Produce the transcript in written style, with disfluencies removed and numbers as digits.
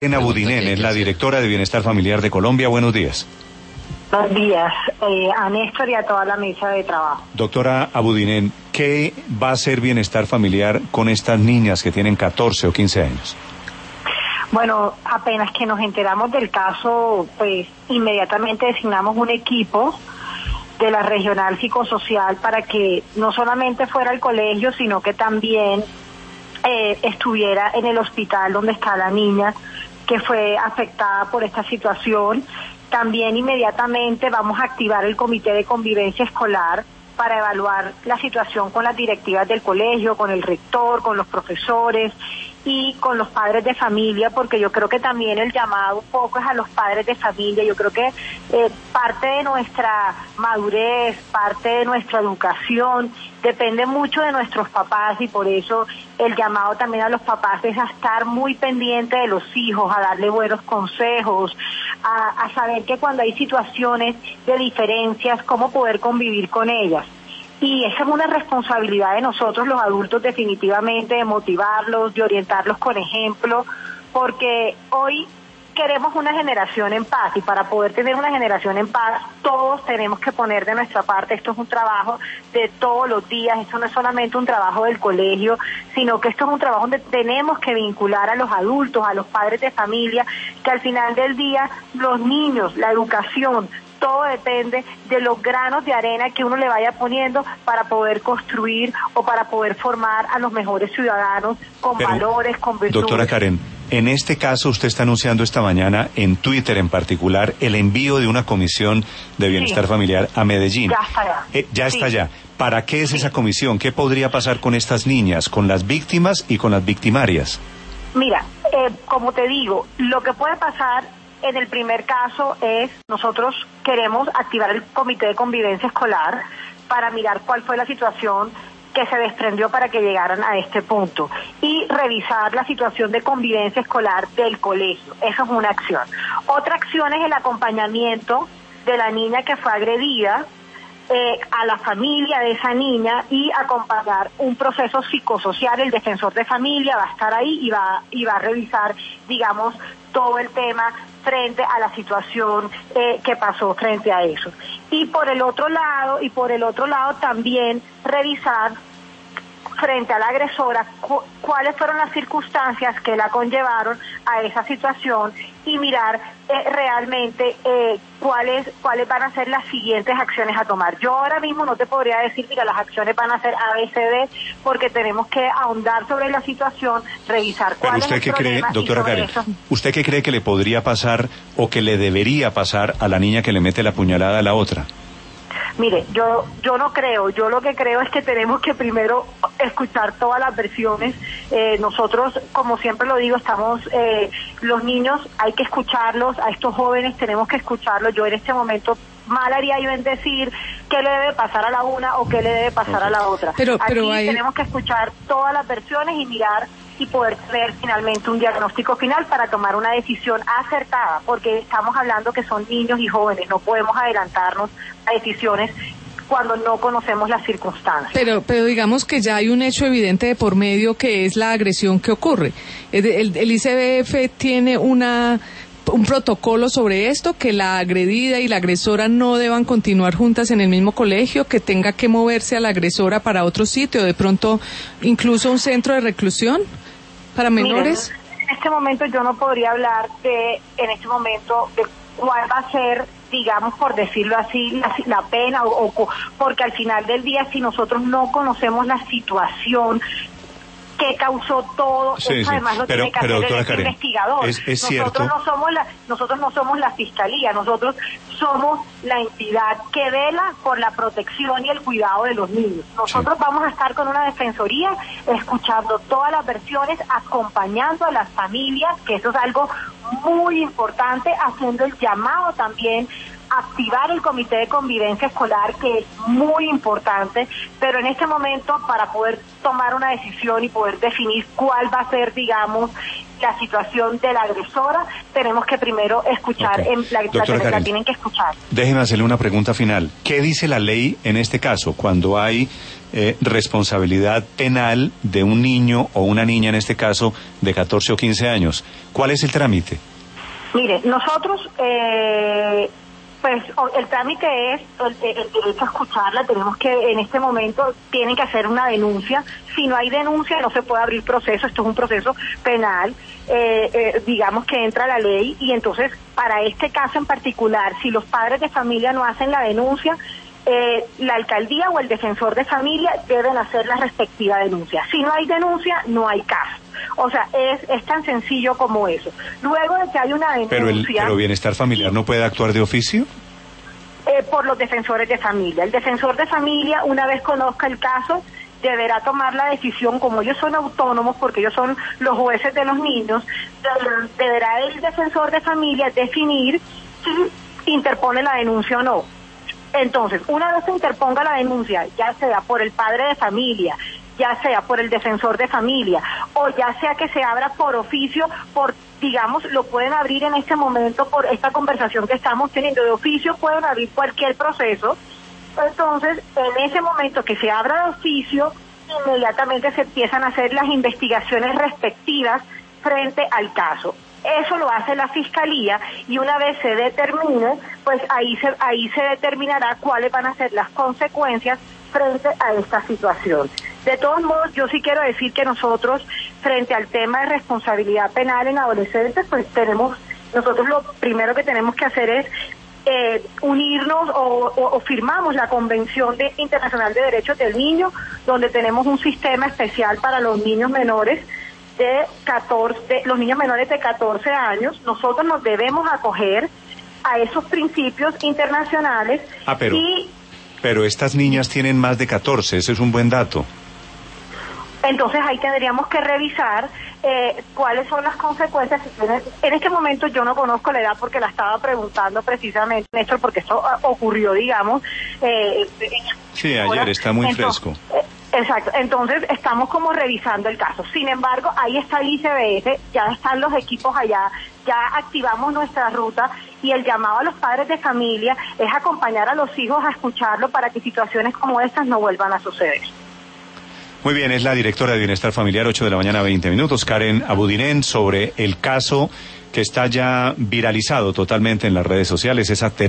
Abudinen es la directora de Bienestar Familiar de Colombia. Buenos días. Buenos días, a Néstor y a toda la mesa de trabajo. Doctora Abudinen, ¿qué va a hacer Bienestar Familiar con estas niñas que tienen 14 o 15 años? Bueno, apenas que nos enteramos del caso, pues inmediatamente designamos un equipo de la regional psicosocial para que no solamente fuera al colegio, sino que también estuviera en el hospital donde está la niña que fue afectada por esta situación. También inmediatamente vamos a activar el comité de convivencia escolar para evaluar la situación con las directivas del colegio, con el rector, con los profesores y con los padres de familia, porque yo creo que también el llamado un poco es a los padres de familia. Yo creo que parte de nuestra madurez, parte de nuestra educación, depende mucho de nuestros papás, y por eso el llamado también a los papás es a estar muy pendiente de los hijos, a darle buenos consejos, a saber que cuando hay situaciones de diferencias, cómo poder convivir con ellas. Y esa es una responsabilidad de nosotros los adultos, definitivamente, de motivarlos, de orientarlos con ejemplo, porque hoy queremos una generación en paz, y para poder tener una generación en paz todos tenemos que poner de nuestra parte. Esto es un trabajo de todos los días, esto no es solamente un trabajo del colegio, sino que esto es un trabajo donde tenemos que vincular a los adultos, a los padres de familia, que al final del día los niños, la educación, todo depende de los granos de arena que uno le vaya poniendo para poder construir o para poder formar a los mejores ciudadanos con valores, con virtudes. Doctora Karen, en este caso usted está anunciando esta mañana en Twitter en particular el envío de una comisión de bienestar familiar a Medellín. Ya está allá. Ya está allá. ¿Para qué es esa comisión? ¿Qué podría pasar con estas niñas, con las víctimas y con las victimarias? Mira, como te digo, lo que puede pasar en el primer caso es, nosotros queremos activar el comité de convivencia escolar para mirar cuál fue la situación que se desprendió para que llegaran a este punto y revisar la situación de convivencia escolar del colegio. Esa es una acción. Otra acción es el acompañamiento de la niña que fue agredida, a la familia de esa niña, y acompañar un proceso psicosocial. El defensor de familia va a estar ahí y va a revisar, digamos, todo el tema frente a la situación que pasó frente a eso. Y por el otro lado también revisar frente a la agresora cuáles fueron las circunstancias que la conllevaron a esa situación, y mirar realmente cuáles van a ser las siguientes acciones a tomar. Yo ahora mismo no te podría decir, mira, las acciones van a ser A, B, C, D, porque tenemos que ahondar sobre la situación, revisar cuál es el problema. ¿Pero usted qué cree, doctora Karen, usted qué cree que le podría pasar o que le debería pasar a la niña que le mete la puñalada a la otra? Mire, yo no creo, yo lo que creo es que tenemos que primero escuchar todas las versiones. Nosotros, como siempre lo digo, los niños hay que escucharlos, a estos jóvenes tenemos que escucharlos. Yo en este momento mal haría yo en decir qué le debe pasar a la una o qué le debe pasar a la otra. Pero tenemos que escuchar todas las versiones y mirar y poder tener finalmente un diagnóstico final para tomar una decisión acertada, porque estamos hablando que son niños y jóvenes, no podemos adelantarnos a decisiones cuando no conocemos las circunstancias. Pero digamos que ya hay un hecho evidente de por medio, que es la agresión que ocurre. El ICBF tiene un protocolo sobre esto, que la agredida y la agresora no deban continuar juntas en el mismo colegio, que tenga que moverse a la agresora para otro sitio, de pronto incluso un centro de reclusión para menores. Miren, en este momento yo no podría hablar de cuál va a ser, digamos, por decirlo así, la pena, porque al final del día, si nosotros no conocemos la situación que causó todo, eso además lo tiene que hacer el investigador. Nosotros no somos la fiscalía, nosotros somos la entidad que vela por la protección y el cuidado de los niños. Nosotros vamos a estar con una defensoría, escuchando todas las versiones, acompañando a las familias, que eso es algo muy importante, haciendo el llamado también activar el comité de convivencia escolar, que es muy importante, pero en este momento, para poder tomar una decisión y poder definir cuál va a ser, digamos, la situación de la agresora, tenemos que primero escuchar, la tienen que escuchar. Déjeme hacerle una pregunta final. ¿Qué dice la ley en este caso cuando hay responsabilidad penal de un niño o una niña, en este caso, de 14 o 15 años? ¿Cuál es el trámite? Mire, nosotros, pues el trámite es el derecho a escucharla. Tenemos que, en este momento, tienen que hacer una denuncia. Si no hay denuncia, no se puede abrir proceso. Esto es un proceso penal. Digamos que entra la ley, y entonces, para este caso en particular, si los padres de familia no hacen la denuncia, la alcaldía o el defensor de familia deben hacer la respectiva denuncia. Si no hay denuncia, no hay caso. O sea, es tan sencillo como eso. Luego de que hay una denuncia... ¿Pero Bienestar Familiar no puede actuar de oficio? Por los defensores de familia. El defensor de familia, una vez conozca el caso, deberá tomar la decisión. Como ellos son autónomos, porque ellos son los jueces de los niños, deberá el defensor de familia definir si interpone la denuncia o no. Entonces, una vez se interponga la denuncia, ya sea por el padre de familia, ya sea por el defensor de familia, o ya sea que se abra por oficio, digamos, lo pueden abrir en este momento por esta conversación que estamos teniendo. De oficio pueden abrir cualquier proceso. Entonces, en ese momento que se abra de oficio, inmediatamente se empiezan a hacer las investigaciones respectivas frente al caso. Eso lo hace la Fiscalía, y una vez se determine, pues ahí se determinará cuáles van a ser las consecuencias frente a esta situación. De todos modos, yo sí quiero decir que nosotros, frente al tema de responsabilidad penal en adolescentes, pues nosotros lo primero que tenemos que hacer es unirnos o firmamos la Convención Internacional de Derechos del Niño, donde tenemos un sistema especial para los niños menores los niños menores de 14 años. Nosotros nos debemos acoger a esos principios internacionales. Pero estas niñas tienen más de 14, ese es un buen dato. Entonces ahí tendríamos que revisar cuáles son las consecuencias. En este momento yo no conozco la edad, porque la estaba preguntando precisamente, Néstor, porque esto ocurrió, digamos. Sí, ayer, está muy fresco. Exacto, entonces estamos como revisando el caso. Sin embargo, ahí está el ICBF, ya están los equipos allá, ya activamos nuestra ruta, y el llamado a los padres de familia es acompañar a los hijos a escucharlo para que situaciones como estas no vuelvan a suceder. Muy bien, es la directora de Bienestar Familiar, 8 de la mañana, 20 minutos, Karen Abudinen, sobre el caso que está ya viralizado totalmente en las redes sociales, esa